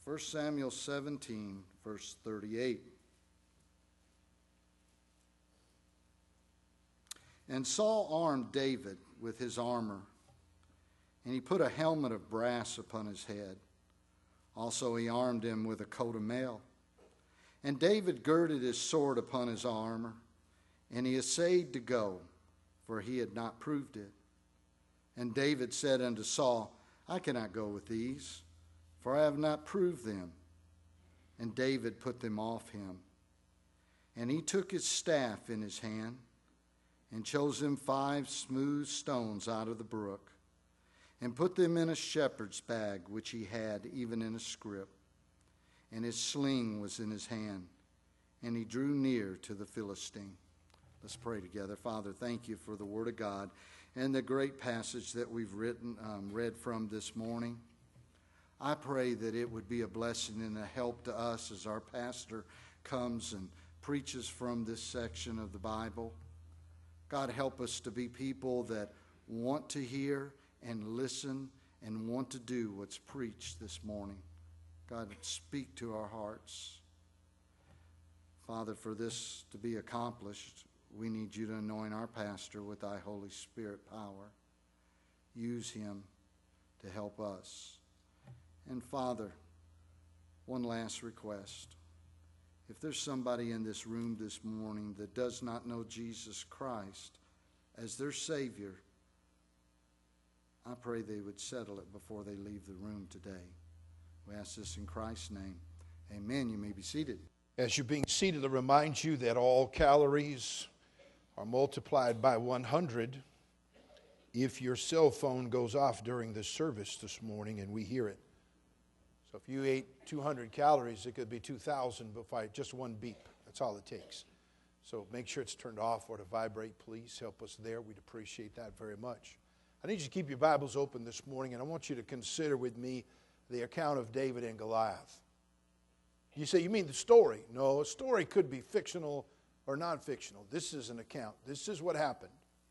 1 Samuel 17, verse 38. And Saul armed David with his armor, and he put a helmet of brass upon his head. Also he armed him with a coat of mail. And David girded his sword upon his armor, and he essayed to go, for he had not proved it. And David said unto Saul, I cannot go with these, for I have not proved them. And David put them off him. And he took his staff in his hand, and chose him 5 smooth stones out of the brook, and put them in a shepherd's bag which he had, even in a scrip. And his sling was in his hand, and he drew near to the Philistine. Let's pray together. Father, thank you for the Word of God and the great passage that we've read from this morning. I pray that it would be a blessing and a help to us as our pastor comes and preaches from this section of the Bible. God, help us to be people that want to hear and listen and want to do what's preached this morning. God, speak to our hearts. Father, for this to be accomplished, we need you to anoint our pastor with thy Holy Spirit power. Use him to help us. And Father, one last request. If there's somebody in this room this morning that does not know Jesus Christ as their Savior, I pray they would settle it before they leave the room today. We ask this in Christ's name. Amen. You may be seated. As you're being seated, I remind you that all calories are multiplied by 100 if your cell phone goes off during this service this morning and we hear it. So if you ate 200 calories, it could be 2,000 by just one beep. That's all it takes. So make sure it's turned off or to vibrate. Please help us there. We'd appreciate that very much. I need you to keep your Bibles open this morning, and I want you to consider with me the account of David and Goliath. You say, you mean the story? No, a story could be fictional or non-fictional. This is an account. This is what happened.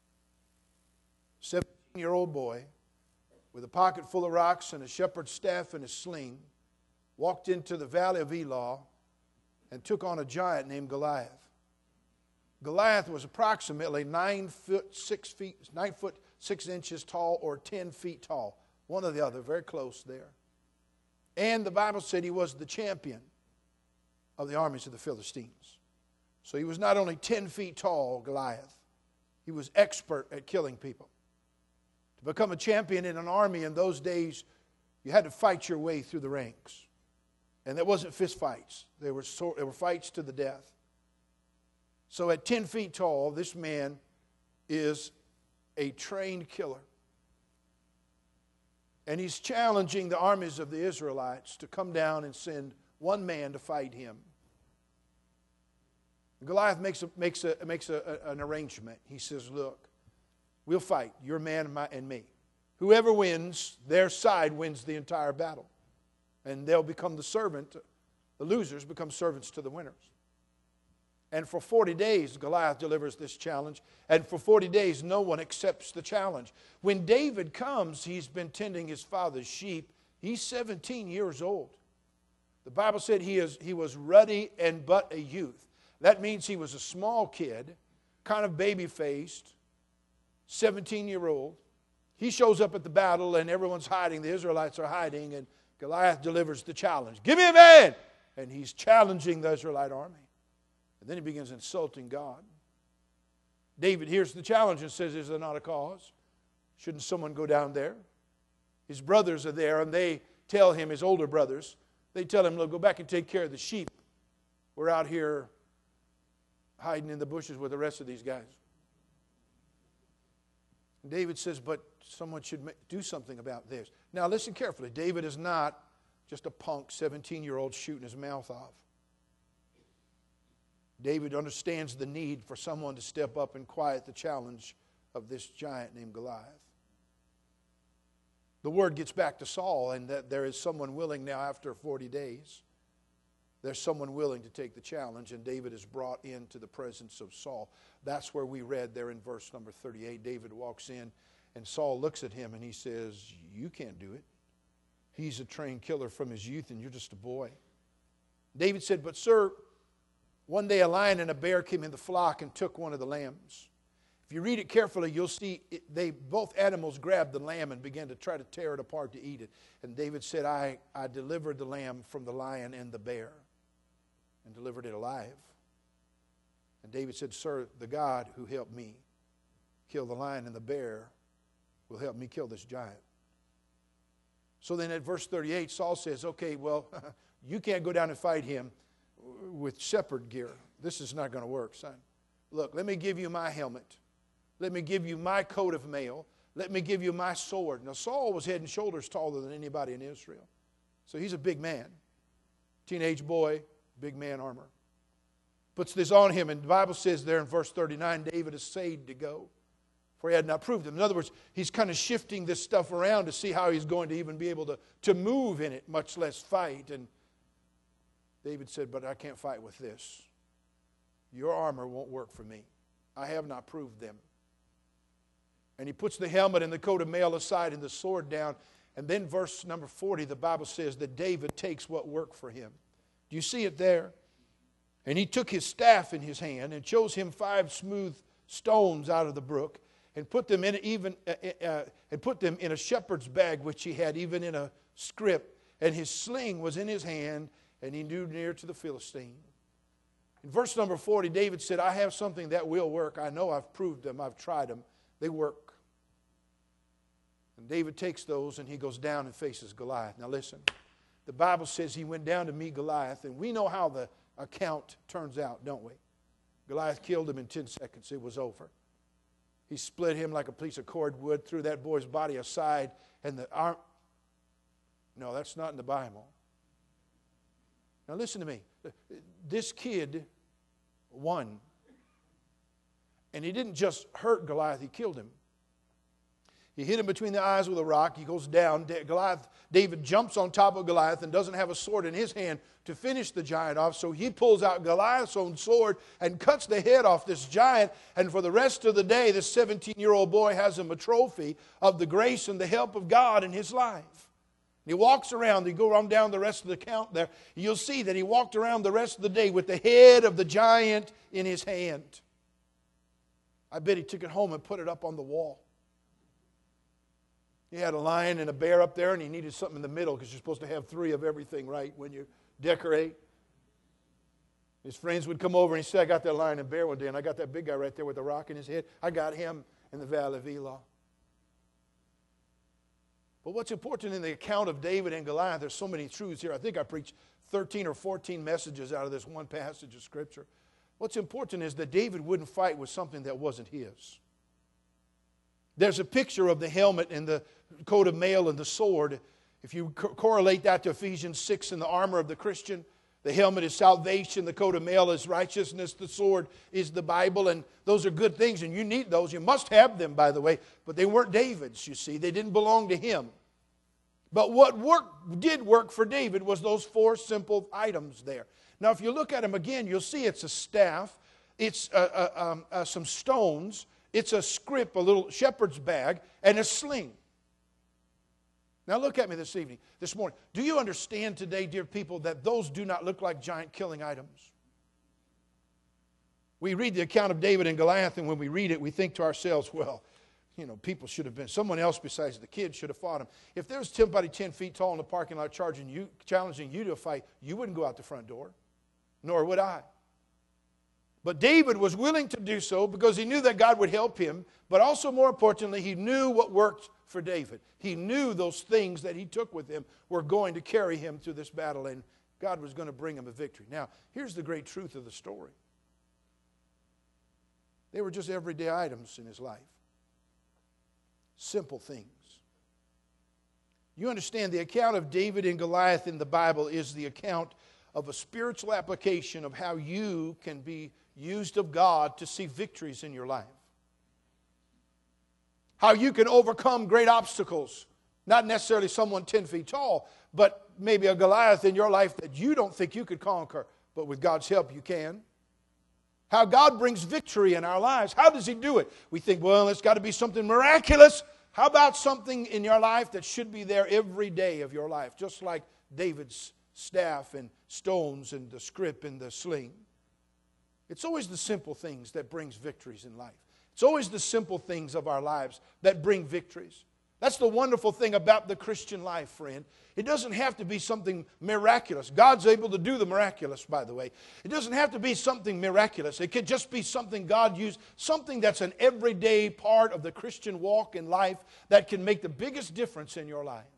17-year-old boy with a pocket full of rocks and a shepherd's staff and a sling walked into the valley of Elah and took on a giant named Goliath. Goliath was approximately 9 foot 6 inches tall or 10 feet tall. One or the other, very close there. And the Bible said he was the champion of the armies of the Philistines. So he was not only 10 feet tall, Goliath, he was expert at killing people. To become a champion in an army in those days, you had to fight your way through the ranks. And that wasn't fist fights. They were fights to the death. So at 10 feet tall, this man is a trained killer. And he's challenging the armies of the Israelites to come down and send one man to fight him. Goliath makes an arrangement. He says, look, we'll fight, your man and me. Whoever wins, their side wins the entire battle. And they'll become the servant. The losers become servants to the winners. And for 40 days, Goliath delivers this challenge. And for 40 days, no one accepts the challenge. When David comes, he's been tending his father's sheep. He's 17 years old. The Bible said he was ruddy and but a youth. That means he was a small kid, kind of baby-faced, 17-year-old. He shows up at the battle and everyone's hiding. The Israelites are hiding and Goliath delivers the challenge. Give me a man! And he's challenging the Israelite army. And then he begins insulting God. David hears the challenge and says, is there not a cause? Shouldn't someone go down there? His brothers are there and they tell him, his older brothers, they tell him, look, go back and take care of the sheep. We're out here hiding in the bushes with the rest of these guys. And David says, but someone should do something about this. Now listen carefully. David is not just a punk 17-year-old shooting his mouth off. David understands the need for someone to step up and quiet the challenge of this giant named Goliath. The word gets back to Saul, and that there is someone willing now after 40 days. There's someone willing to take the challenge, and David is brought into the presence of Saul. That's where we read there in verse number 38. David walks in, and Saul looks at him, and he says, you can't do it. He's a trained killer from his youth, and you're just a boy. David said, but sir, one day a lion and a bear came in the flock and took one of the lambs. If you read it carefully, you'll see both animals grabbed the lamb and began to try to tear it apart to eat it. And David said, I delivered the lamb from the lion and the bear and delivered it alive. And David said, sir, the God who helped me kill the lion and the bear will help me kill this giant. So then at verse 38, Saul says, okay, well, you can't go down and fight him with shepherd gear. This is not going to work, son. Look, let me give you my helmet. Let me give you my coat of mail. Let me give you my sword. Now, Saul was head and shoulders taller than anybody in Israel. So he's a big man. Teenage boy, big man armor. Puts this on him, and the Bible says there in verse 39, David essayed to go, for he had not proved him. In other words, he's kind of shifting this stuff around to see how he's going to even be able to move in it, much less fight. And David said, but I can't fight with this. Your armor won't work for me. I have not proved them. And he puts the helmet and the coat of mail aside and the sword down. And then verse number 40, the Bible says that David takes what worked for him. Do you see it there? And he took his staff in his hand and chose him 5 smooth stones out of the brook and put them in a shepherd's bag which he had, even in a scrip. And his sling was in his hand, and he drew near to the Philistine. In verse number 40, David said, I have something that will work. I know I've proved them. I've tried them. They work. And David takes those and he goes down and faces Goliath. Now listen, the Bible says he went down to meet Goliath, and we know how the account turns out, don't we? Goliath killed him in 10 seconds. It was over. He split him like a piece of cordwood, threw that boy's body aside, and the arm... No, that's not in the Bible. Now listen to me. This kid won. And he didn't just hurt Goliath, he killed him. He hit him between the eyes with a rock. He goes down. David jumps on top of Goliath and doesn't have a sword in his hand to finish the giant off. So he pulls out Goliath's own sword and cuts the head off this giant. And for the rest of the day, this 17-year-old boy has him a trophy of the grace and the help of God in his life. And he walks around. You go on down the rest of the count there. You'll see that he walked around the rest of the day with the head of the giant in his hand. I bet he took it home and put it up on the wall. He had a lion and a bear up there, and he needed something in the middle because you're supposed to have 3 of everything, right, when you decorate. His friends would come over and he'd say, I got that lion and bear one day, and I got that big guy right there with the rock in his head. I got him in the Valley of Elah. But what's important in the account of David and Goliath, there's so many truths here. I think I preached 13 or 14 messages out of this one passage of Scripture. What's important is that David wouldn't fight with something that wasn't his. There's a picture of the helmet and the coat of mail and the sword. If you correlate that to Ephesians 6 and the armor of the Christian, the helmet is salvation, the coat of mail is righteousness, the sword is the Bible, and those are good things, and you need those. You must have them, by the way, but they weren't David's, you see. They didn't belong to him. But what did work for David was those 4 simple items there. Now, if you look at them again, you'll see it's a staff, it's some stones, it's a scrip, a little shepherd's bag, and a sling. Now look at me this morning. Do you understand today, dear people, that those do not look like giant killing items? We read the account of David and Goliath, and when we read it, we think to ourselves, well, people should have been, someone else besides the kid should have fought him. If there was somebody 10 feet tall in the parking lot challenging you to a fight, you wouldn't go out the front door, nor would I. But David was willing to do so because he knew that God would help him, but also more importantly, he knew what worked for David. He knew those things that he took with him were going to carry him through this battle, and God was going to bring him a victory. Now, here's the great truth of the story. They were just everyday items in his life. Simple things. You understand, the account of David and Goliath in the Bible is the account of a spiritual application of how you can be used of God to see victories in your life. How you can overcome great obstacles. Not necessarily someone 10 feet tall, but maybe a Goliath in your life that you don't think you could conquer, but with God's help you can. How God brings victory in our lives. How does He do it? We think, well, it's got to be something miraculous. How about something in your life that should be there every day of your life, just like David's staff and stones and the scrip and the sling? It's always the simple things that brings victories in life. It's always the simple things of our lives that bring victories. That's the wonderful thing about the Christian life, friend. It doesn't have to be something miraculous. God's able to do the miraculous, by the way. It doesn't have to be something miraculous. It could just be something God used, something that's an everyday part of the Christian walk in life that can make the biggest difference in your life.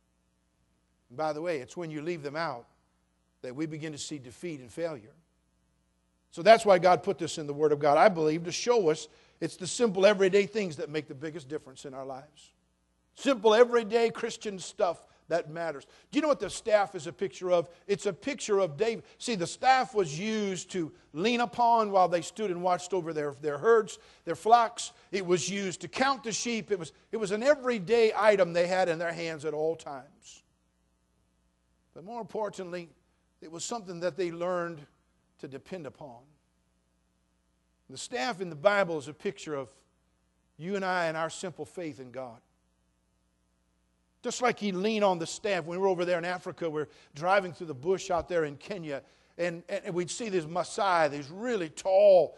And by the way, it's when you leave them out that we begin to see defeat and failure. So that's why God put this in the Word of God, I believe, to show us it's the simple everyday things that make the biggest difference in our lives. Simple everyday Christian stuff that matters. Do you know what the staff is a picture of? It's a picture of David. See, the staff was used to lean upon while they stood and watched over their herds, their flocks. It was used to count the sheep. It was an everyday item they had in their hands at all times. But more importantly, it was something that they learned to depend upon. The staff in the Bible is a picture of you and I and our simple faith in God. Just like you lean on the staff. When we were over there in Africa, we're driving through the bush out there in Kenya, and we'd see these Maasai, these really tall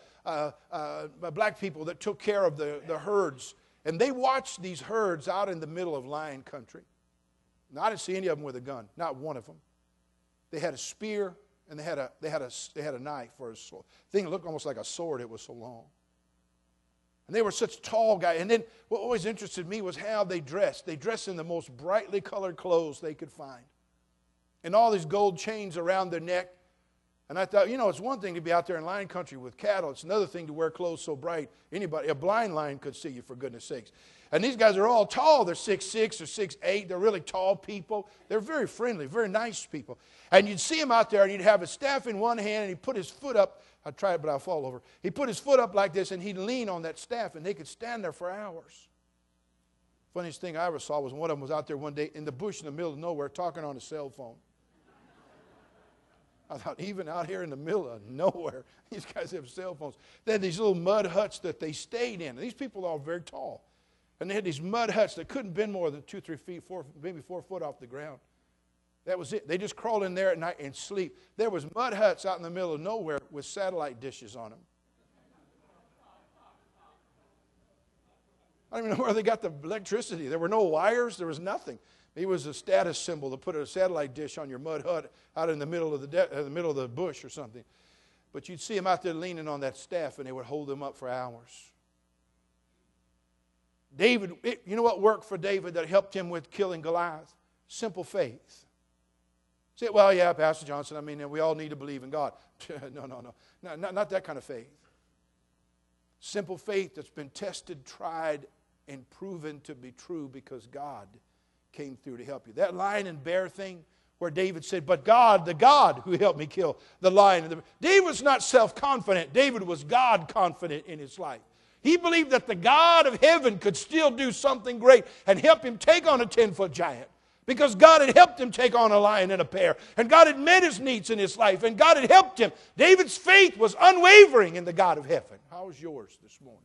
black people that took care of the herds. And they watched these herds out in the middle of lion country. Now, I didn't see any of them with a gun, not one of them. They had a spear, and they had a knife or a sword. The thing looked almost like a sword, it was so long. And they were such tall guys. And then what always interested me was how they dressed. They dressed in the most brightly colored clothes they could find. And all these gold chains around their neck. And I thought, it's one thing to be out there in lion country with cattle. It's another thing to wear clothes so bright. A blind lion could see you, for goodness sakes. And these guys are all tall. They're 6'6" or 6'8". They're really tall people. They're very friendly, very nice people. And you'd see him out there, and he'd have a staff in one hand, and he'd put his foot up. I'd try it, but I'll fall over. He'd put his foot up like this, and he'd lean on that staff, and they could stand there for hours. Funniest thing I ever saw was one of them was out there one day in the bush in the middle of nowhere talking on a cell phone. I thought, even out here in the middle of nowhere, these guys have cell phones. They had these little mud huts that they stayed in. And these people are all very tall. And they had these mud huts that couldn't bend more than 2, 3 feet, maybe 4 foot off the ground. That was it. They just crawled in there at night and sleep. There was mud huts out in the middle of nowhere with satellite dishes on them. I don't even know where they got the electricity. There were no wires. There was nothing. It was a status symbol to put a satellite dish on your mud hut out in the middle of the bush or something. But you'd see them out there leaning on that staff, and they would hold them up for hours. David, you know what worked for David that helped him with killing Goliath? Simple faith. Say, well, yeah, Pastor Johnson, I mean, we all need to believe in God. No, not that kind of faith. Simple faith that's been tested, tried, and proven to be true because God came through to help you. That lion and bear thing where David said, but God, the God who helped me kill the lion and the bear. David was not self-confident. David was God-confident in his life. He believed that the God of heaven could still do something great and help him take on a 10-foot giant. Because God had helped him take on a lion and a bear. And God had met his needs in his life. And God had helped him. David's faith was unwavering in the God of heaven. How is yours this morning?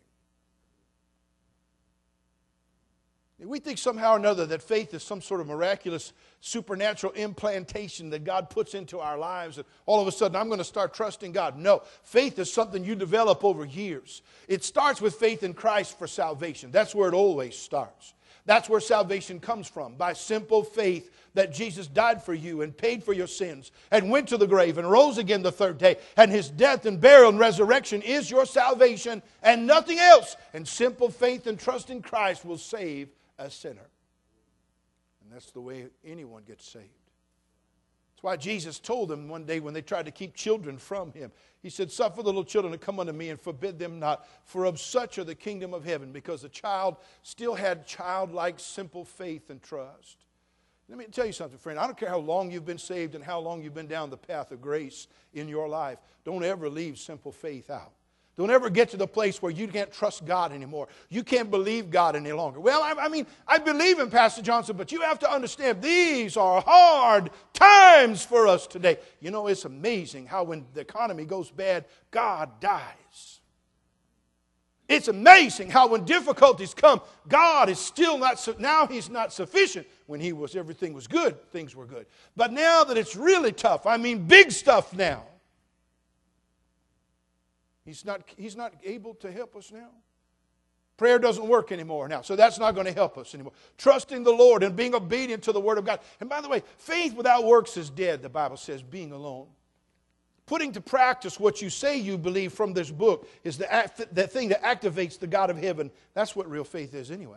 We think somehow or another that faith is some sort of miraculous supernatural implantation that God puts into our lives, and all of a sudden I'm going to start trusting God. No, faith is something you develop over years. It starts with faith in Christ for salvation. That's where it always starts. That's where salvation comes from, by simple faith that Jesus died for you and paid for your sins and went to the grave and rose again the third day. And his death and burial and resurrection is your salvation and nothing else. And simple faith and trust in Christ will save a sinner. And that's the way anyone gets saved. That's why Jesus told them one day when they tried to keep children from him. He said, suffer the little children to come unto me and forbid them not, for of such are the kingdom of heaven. Because the child still had childlike simple faith and trust. Let me tell you something, friend. I don't care how long you've been saved and how long you've been down the path of grace in your life. Don't ever leave simple faith out. Don't ever get to the place where you can't trust God anymore. You can't believe God any longer. Well, I believe in Pastor Johnson, but you have to understand these are hard times for us today. You know, it's amazing how when the economy goes bad, God dies. It's amazing how when difficulties come, God is still not, now He's not sufficient. When everything was good, things were good. But now that it's really tough, I mean big stuff now, He's not able to help us now. Prayer doesn't work anymore now, so that's not going to help us anymore. Trusting the Lord and being obedient to the Word of God. And by the way, faith without works is dead, the Bible says, being alone. Putting to practice what you say you believe from this book is the thing that activates the God of heaven. That's what real faith is anyway.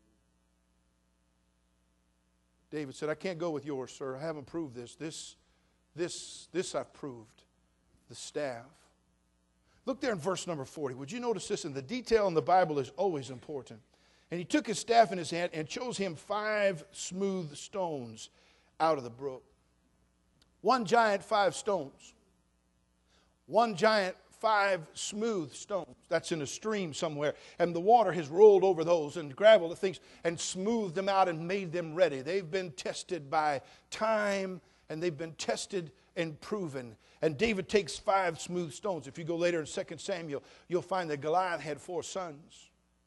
David said, I can't go with yours, sir. I haven't proved this. This I've proved. The staff. Look there in verse number 40. Would you notice this? And the detail in the Bible is always important. And he took his staff in his hand and chose him 5 smooth stones out of the brook. 1 giant, 5 stones. 1 giant, 5 smooth stones. That's in a stream somewhere. And the water has rolled over those and gravel the things and smoothed them out and made them ready. They've been tested by time and they've been tested and proven. And David takes 5 smooth stones. If you go later in 2 Samuel, you'll find that Goliath had 4 sons.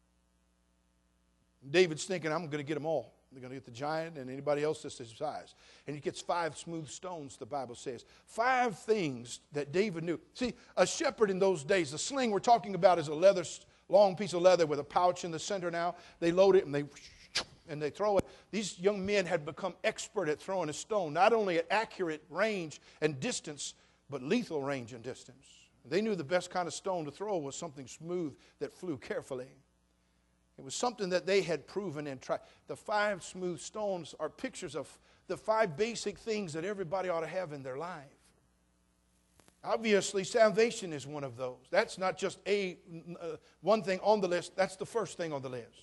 David's thinking, I'm going to get them all. They're going to get the giant and anybody else that's his size. And he gets 5 smooth stones, the Bible says. 5 things that David knew. See, a shepherd in those days, the sling we're talking about is a long piece of leather with a pouch in the center now. They load it and they throw it. These young men had become expert at throwing a stone, not only at accurate range and distance, but lethal range and distance. They knew the best kind of stone to throw was something smooth that flew carefully. It was something that they had proven and tried. The 5 smooth stones are pictures of the 5 basic things that everybody ought to have in their life. Obviously, salvation is one of those. That's not just one thing on the list. That's the first thing on the list.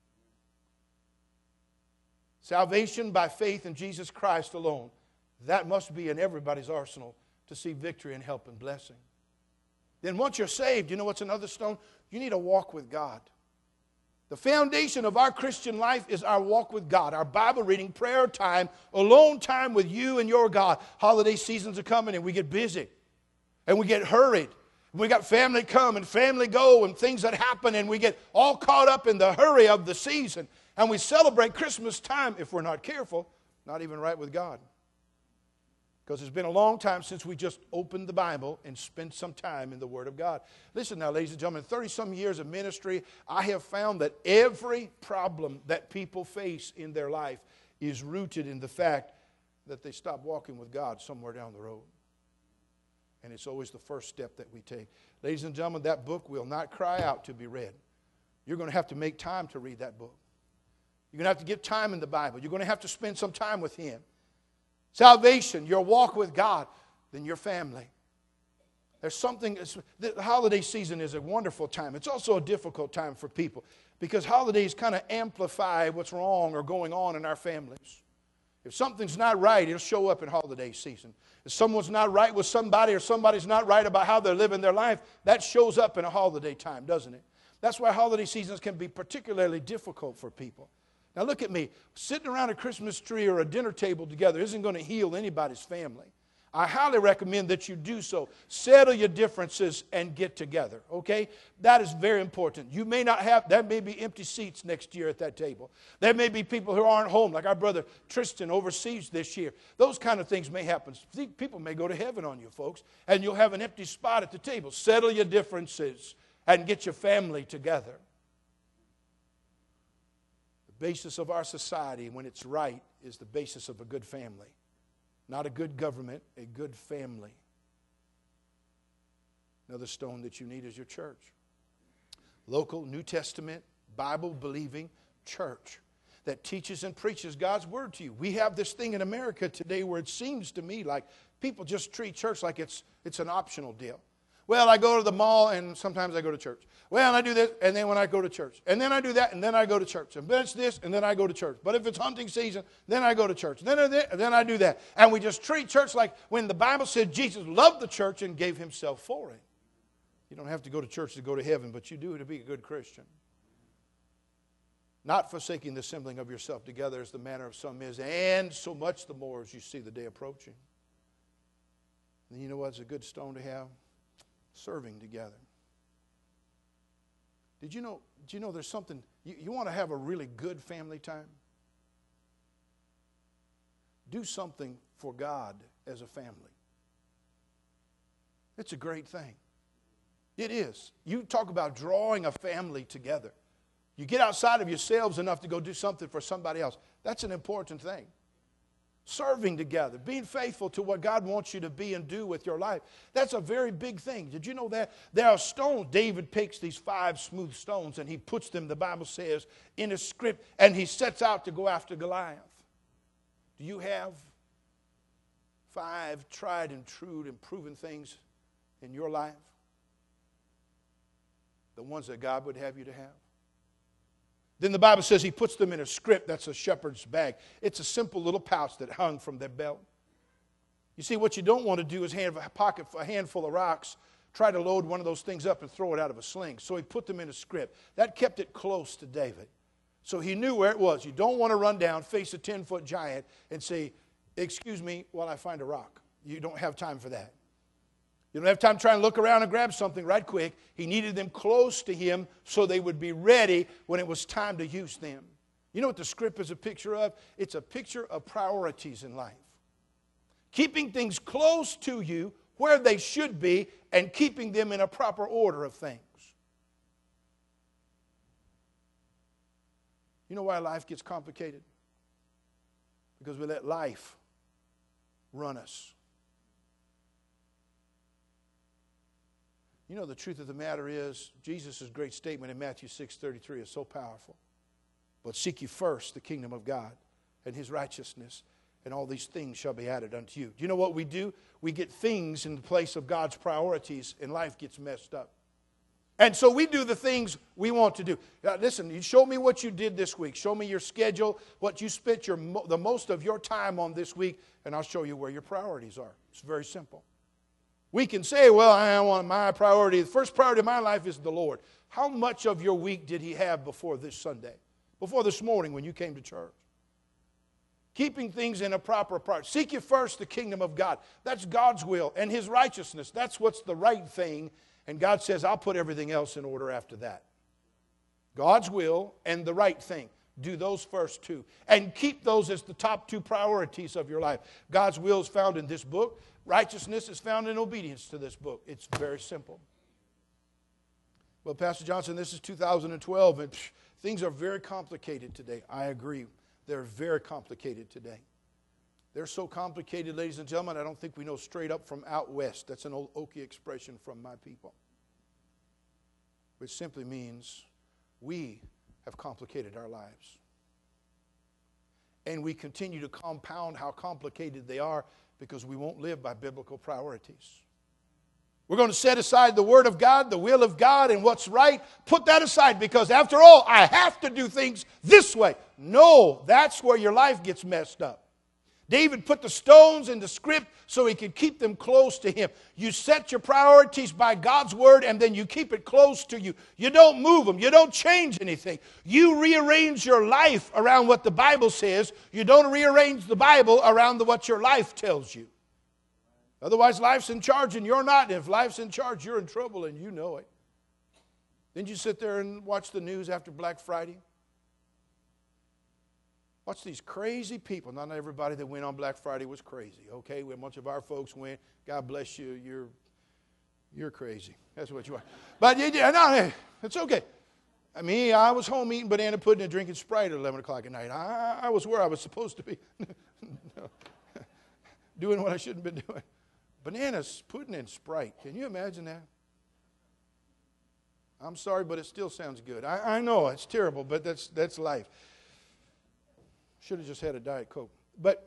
Salvation by faith in Jesus Christ alone. That must be in everybody's arsenal to see victory and help and blessing. Then once you're saved, you know what's another stone? You need a walk with God. The foundation of our Christian life is our walk with God, our Bible reading, prayer time, alone time with you and your God. Holiday seasons are coming and we get busy and we get hurried. We got family come and family go and things that happen and we get all caught up in the hurry of the season. And we celebrate Christmas time, if we're not careful, not even right with God. Because it's been a long time since we just opened the Bible and spent some time in the Word of God. Listen now, ladies and gentlemen, 30-some years of ministry, I have found that every problem that people face in their life is rooted in the fact that they stop walking with God somewhere down the road. And it's always the first step that we take. Ladies and gentlemen, that book will not cry out to be read. You're going to have to make time to read that book. You're going to have to get time in the Bible. You're going to have to spend some time with Him. Salvation, your walk with God, then your family. There's something, the holiday season is a wonderful time. It's also a difficult time for people because holidays kind of amplify what's wrong or going on in our families. If something's not right, it'll show up in holiday season. If someone's not right with somebody or somebody's not right about how they're living their life, that shows up in a holiday time, doesn't it? That's why holiday seasons can be particularly difficult for people. Now look at me. Sitting around a Christmas tree or a dinner table together isn't going to heal anybody's family. I highly recommend that you do so. Settle your differences and get together, okay? That is very important. You may not have, there may be empty seats next year at that table. There may be people who aren't home, like our brother Tristan overseas this year. Those kind of things may happen. See, people may go to heaven on you, folks, and you'll have an empty spot at the table. Settle your differences and get your family together. The basis of our society, when it's right, is the basis of a good family. Not a good government, a good family. Another stone that you need is your church. Local, New Testament, Bible-believing church that teaches and preaches God's Word to you. We have this thing in America today where it seems to me like people just treat church like it's an optional deal. Well, I go to the mall and sometimes I go to church. Well, I do this and then when I go to church. And then I do that and then I go to church. And then it's this and then I go to church. But if it's hunting season, then I go to church. Then I do that. And we just treat church like when the Bible said Jesus loved the church and gave Himself for it. You don't have to go to church to go to heaven, but you do to be a good Christian. Not forsaking the assembling of yourself together as the manner of some is, and so much the more as you see the day approaching. And you know what's a good stone to have? Serving together. Did you know there's something, you want to have a really good family time? Do something for God as a family. It's a great thing. It is. You talk about drawing a family together. You get outside of yourselves enough to go do something for somebody else. That's an important thing. Serving together, being faithful to what God wants you to be and do with your life. That's a very big thing. Did you know that? There are stones. David picks these 5 smooth stones and he puts them, the Bible says, in a script, and he sets out to go after Goliath. Do you have 5 tried and true and proven things in your life? The ones that God would have you to have? Then the Bible says he puts them in a script. That's a shepherd's bag. It's a simple little pouch that hung from their belt. You see, what you don't want to do is have a handful of rocks, try to load one of those things up and throw it out of a sling. So he put them in a script. That kept it close to David. So he knew where it was. You don't want to run down, face a 10-foot giant, and say, excuse me while I find a rock. You don't have time for that. You don't have time to try and look around and grab something right quick. He needed them close to him so they would be ready when it was time to use them. You know what the script is a picture of? It's a picture of priorities in life. Keeping things close to you where they should be and keeping them in a proper order of things. You know why life gets complicated? Because we let life run us. You know, the truth of the matter is, Jesus' great statement in Matthew 6:33 is so powerful. But seek ye first the kingdom of God and his righteousness, and all these things shall be added unto you. Do you know what we do? We get things in the place of God's priorities, and life gets messed up. And so we do the things we want to do. Now, listen, you show me what you did this week. Show me your schedule, what you spent the most of your time on this week, and I'll show you where your priorities are. It's very simple. We can say, well, I want my priority. The first priority of my life is the Lord. How much of your week did he have before this Sunday? Before this morning when you came to church? Keeping things in a proper priority. Seek ye first the kingdom of God. That's God's will and his righteousness. That's what's the right thing. And God says, I'll put everything else in order after that. God's will and the right thing. Do those first two. And keep those as the top 2 priorities of your life. God's will is found in this book. Righteousness is found in obedience to this book. It's very simple. Well, Pastor Johnson, this is 2012, and things are very complicated today. I agree. They're very complicated today. They're so complicated, ladies and gentlemen, I don't think we know straight up from out west. That's an old Okie expression from my people. Which simply means we have complicated our lives. And we continue to compound how complicated they are because we won't live by biblical priorities. We're going to set aside the Word of God, the will of God, and what's right. Put that aside because after all, I have to do things this way. No, that's where your life gets messed up. David put the stones in the script so he could keep them close to him. You set your priorities by God's word and then you keep it close to you. You don't move them. You don't change anything. You rearrange your life around what the Bible says. You don't rearrange the Bible around what your life tells you. Otherwise, life's in charge and you're not. And if life's in charge, you're in trouble and you know it. Didn't you sit there and watch the news after Black Friday? Watch these crazy people. Not everybody that went on Black Friday was crazy, okay? A bunch of our folks went. God bless you. You're crazy. That's what you are. But no, it's okay. I mean, I was home eating banana pudding and drinking Sprite at 11 o'clock at night. I was where I was supposed to be. Doing what I shouldn't have been doing. Bananas, pudding, and Sprite. Can you imagine that? I'm sorry, but it still sounds good. I know it's terrible, but that's life. Should have just had a Diet Coke. But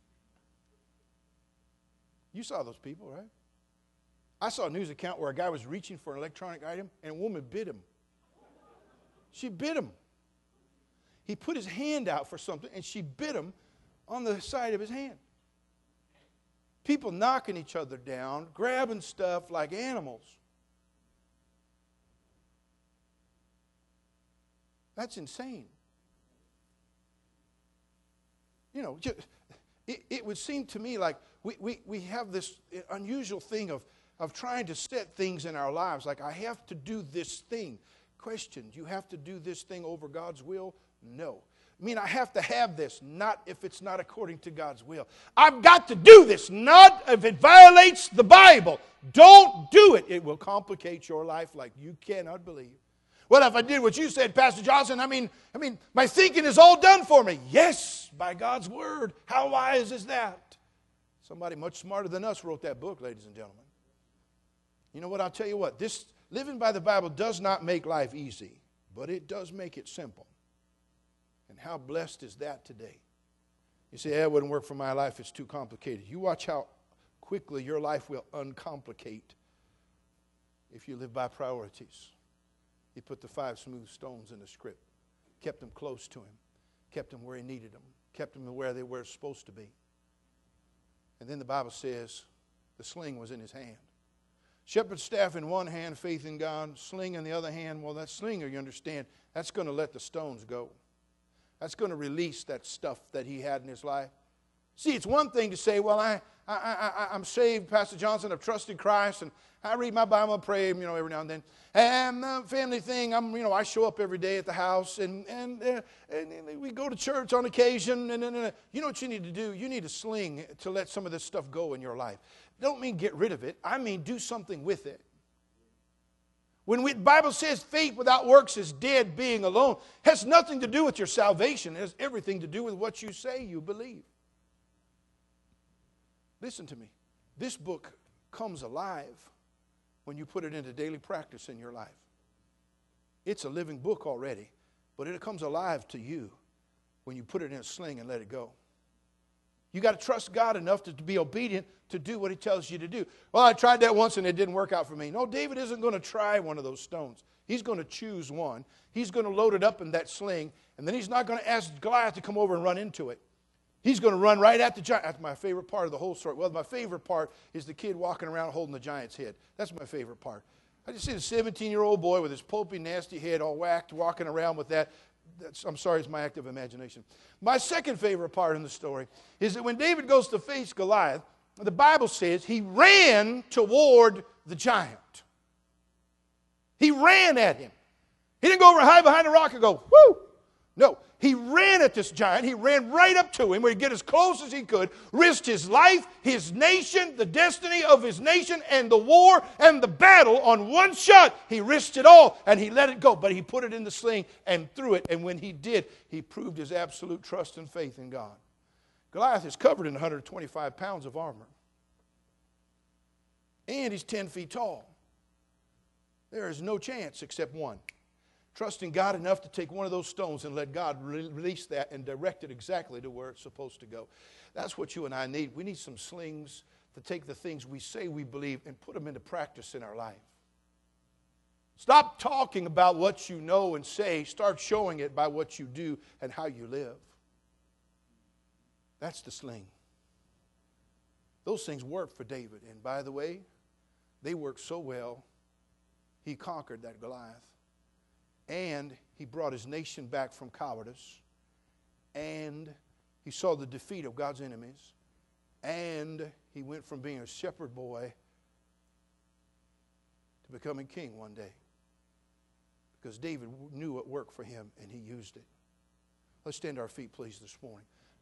you saw those people, right? I saw a news account where a guy was reaching for an electronic item and a woman bit him. She bit him. He put his hand out for something and she bit him on the side of his hand. People knocking each other down, grabbing stuff like animals. That's insane. You know, it would seem to me like we have this unusual thing of trying to set things in our lives. Like, I have to do this thing. Question, do you have to do this thing over God's will? No. I mean, I have to have this, not if it's not according to God's will. I've got to do this, not if it violates the Bible. Don't do it. It will complicate your life like you cannot believe. Well, if I did what you said, Pastor Johnson, I mean, my thinking is all done for me. Yes, by God's word. How wise is that? Somebody much smarter than us wrote that book, ladies and gentlemen. You know what? I'll tell you what. This living by the Bible does not make life easy, but it does make it simple. And how blessed is that today? You say, it wouldn't work for my life. It's too complicated. You watch how quickly your life will uncomplicate if you live by priorities. He put the 5 smooth stones in the script, kept them close to him, kept them where he needed them, kept them where they were supposed to be. And then the Bible says the sling was in his hand. Shepherd's staff in one hand, faith in God, sling in the other hand. Well, that slinger, you understand, that's going to let the stones go. That's going to release that stuff that he had in his life. See, it's one thing to say, well, I'm saved, Pastor Johnson, I've trusted Christ, and I read my Bible and pray, every now and then. And the family thing, I show up every day at the house, and we go to church on occasion. And you know what you need to do? You need a sling to let some of this stuff go in your life. Don't mean get rid of it. I mean do something with it. When the Bible says faith without works is dead, being alone, has nothing to do with your salvation. It has everything to do with what you say you believe. Listen to me. This book comes alive when you put it into daily practice in your life. It's a living book already, but it comes alive to you when you put it in a sling and let it go. You got to trust God enough to be obedient to do what he tells you to do. Well, I tried that once and it didn't work out for me. No, David isn't going to try one of those stones. He's going to choose one. He's going to load it up in that sling, and then he's not going to ask Goliath to come over and run into it. He's going to run right at the giant. That's my favorite part of the whole story. Well, my favorite part is the kid walking around holding the giant's head. That's my favorite part. I just see the 17-year-old boy with his pulpy, nasty head all whacked, walking around with that. I'm sorry, it's my active imagination. My second favorite part in the story is that when David goes to face Goliath, the Bible says he ran toward the giant. He ran at him. He didn't go over and hide behind a rock and go, whoo! No, he ran at this giant. He ran right up to him where he'd get as close as he could, risked his life, his nation, the destiny of his nation, and the war and the battle on one shot. He risked it all, and he let it go. But he put it in the sling and threw it, and when he did, he proved his absolute trust and faith in God. Goliath is covered in 125 pounds of armor, and he's 10 feet tall. There is no chance except one. Trusting God enough to take one of those stones and let God release that and direct it exactly to where it's supposed to go. That's what you and I need. We need some slings to take the things we say we believe and put them into practice in our life. Stop talking about what you know and say. Start showing it by what you do and how you live. That's the sling. Those things worked for David. And by the way, they worked so well, he conquered that Goliath. And he brought his nation back from cowardice. And he saw the defeat of God's enemies. And he went from being a shepherd boy to becoming king one day. Because David knew what worked for him and he used it. Let's stand to our feet, please, this morning.